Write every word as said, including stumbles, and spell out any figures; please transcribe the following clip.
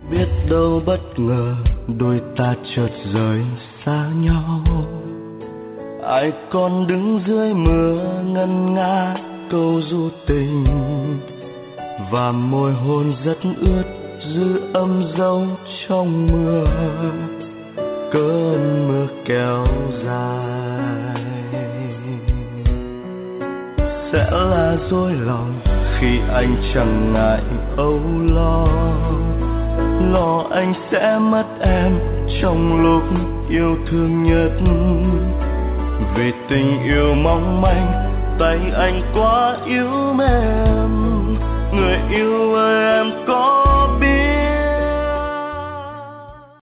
Biết đâu bất ngờ đôi ta chợt rời xa nhau. Ai còn đứng dưới mưa ngân nga câu ru tình, và môi hôn rất ướt giữ âm dấu trong mưa. Cơn mưa kéo dài sẽ là dối lòng khi anh chẳng ngại âu lo. Lo anh sẽ mất em trong lúc yêu thương nhất. Vì tình yêu mong manh, tay anh quá yếu mềm. Người yêu ơi em có biết